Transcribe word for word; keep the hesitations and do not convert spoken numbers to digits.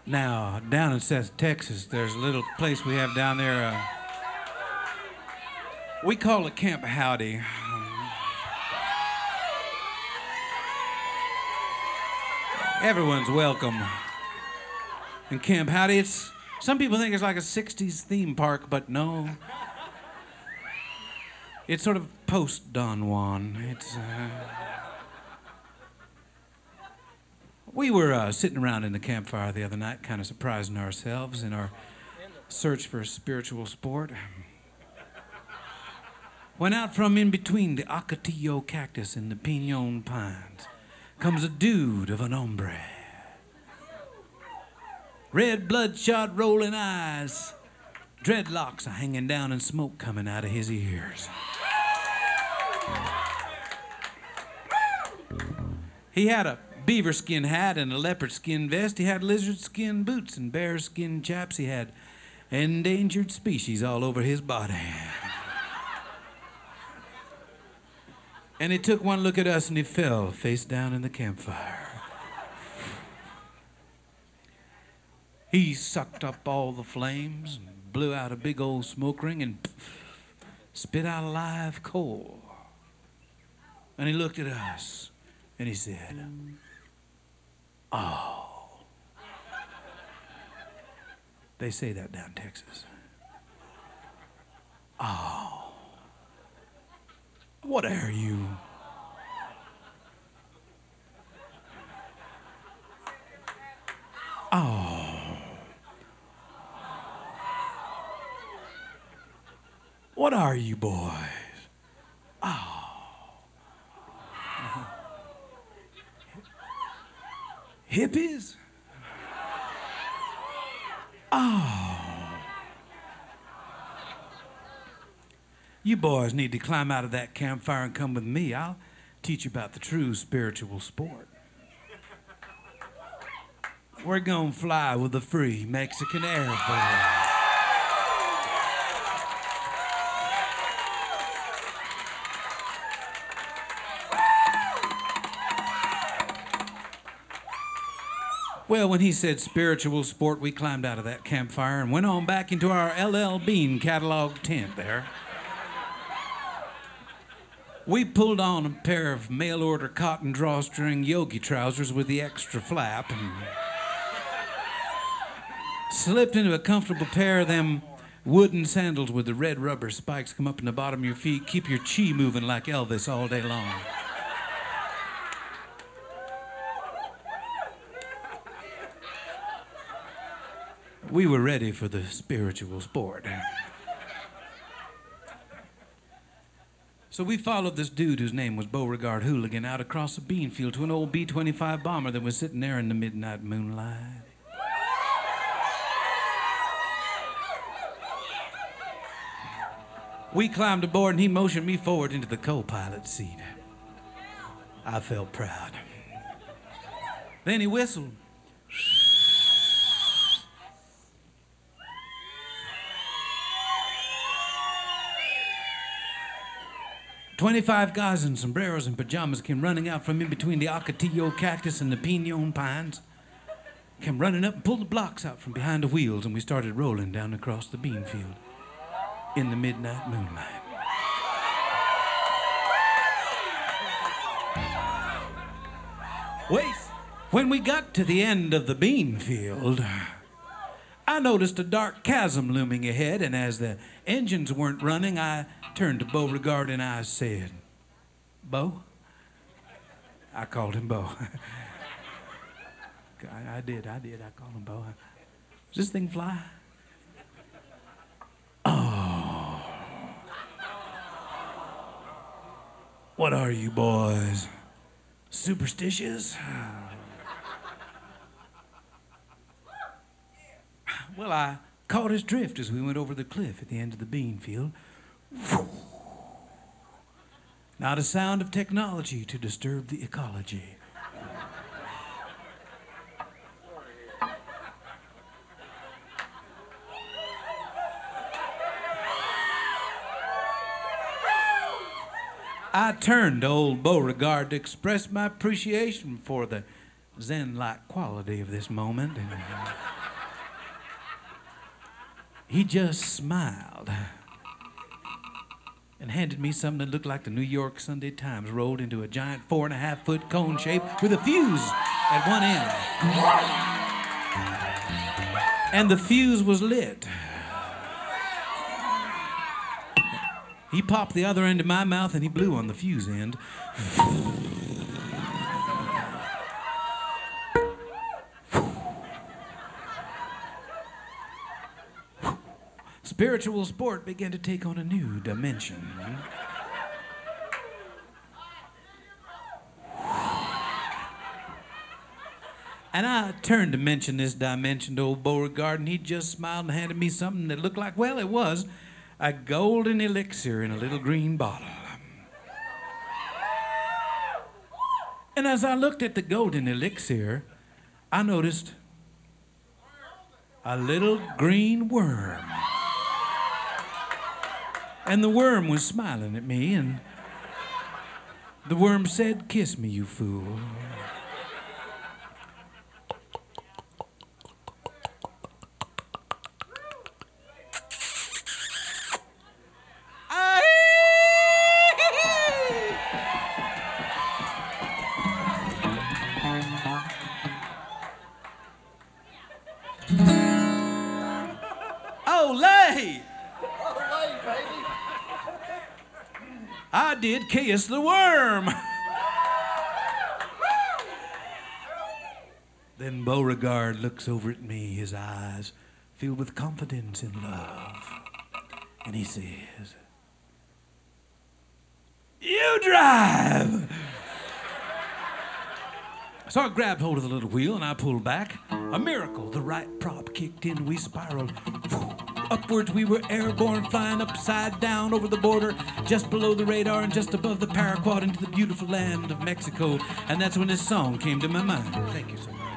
Now, down in South Texas, there's a little place we have down there. Uh, we call it Camp Howdy. Everyone's welcome in Camp Howdy. It's, some people think it's like a sixties theme park, but no. It's sort of post-Don Juan. It's, uh... We were uh, sitting around in the campfire the other night, kind of surprising ourselves in our search for spiritual sport. Went out from in between the Ocotillo cactus and the pinon pines comes a dude of an hombre. Red bloodshot rolling eyes, dreadlocks are hanging down and smoke coming out of his ears. He had a beaver skin hat and a leopard skin vest. He had lizard skin boots and bear skin chaps. He had endangered species all over his body. And he took one look at us and he fell face down in the campfire. He sucked up all the flames and blew out a big old smoke ring and spit out a live coal. And he looked at us and he said, "Oh." They say that down in Texas. "Oh. What are you?" "Oh. What are you boys?" "Oh. Hippies?" "Oh. You boys need to climb out of that campfire and come with me. I'll teach you about the true spiritual sport. We're gonna fly with a free Mexican Air Force." Well, when he said spiritual sport, we climbed out of that campfire and went on back into our L L Bean catalog tent there. We pulled on a pair of mail-order cotton drawstring yogi trousers with the extra flap and slipped into a comfortable pair of them wooden sandals with the red rubber spikes come up in the bottom of your feet, keep your chi moving like Elvis all day long. We were ready for the spiritual sport. So we followed this dude whose name was Beauregard Hooligan out across the bean field to an old B twenty-five bomber that was sitting there in the midnight moonlight. We climbed aboard and he motioned me forward into the co-pilot seat. I felt proud. Then he whistled. Twenty-five guys in sombreros and pajamas came running out from in between the Ocotillo cactus and the pinon pines. Came running up and pulled the blocks out from behind the wheels, and we started rolling down across the bean field in the midnight moonlight. Wait, when we got to the end of the bean field, I noticed a dark chasm looming ahead, and as the engines weren't running, I turned to Beauregard and I said, "Beau?" I called him Beau. I, I did, I did, I called him Beau. Does this thing fly? "Oh. What are you boys? Superstitious?" Well, I caught his drift as we went over the cliff at the end of the bean field. Not a sound of technology to disturb the ecology. I turned to old Beauregard to express my appreciation for the Zen-like quality of this moment. And, uh, he just smiled and handed me something that looked like the New York Sunday Times rolled into a giant four and a half foot cone shape with a fuse at one end. And the fuse was lit. He popped the other end of my mouth and he blew on the fuse end. Spiritual sport began to take on a new dimension. And I turned to mention this dimension to old Beauregard, and he just smiled and handed me something that looked like, well, it was a golden elixir in a little green bottle. And as I looked at the golden elixir, I noticed a little green worm. And the worm was smiling at me, and the worm said, "Kiss me, you fool." Olay! Olay, baby! I did kiss the worm. Then Beauregard looks over at me, his eyes filled with confidence and love, and he says, "You drive!" So I grabbed hold of the little wheel and I pulled back. A miracle, the right prop kicked in, we spiraled. Upwards we were airborne, flying upside down over the border, just below the radar and just above the paraquat into the beautiful land of Mexico. And that's when this song came to my mind. Thank you so much.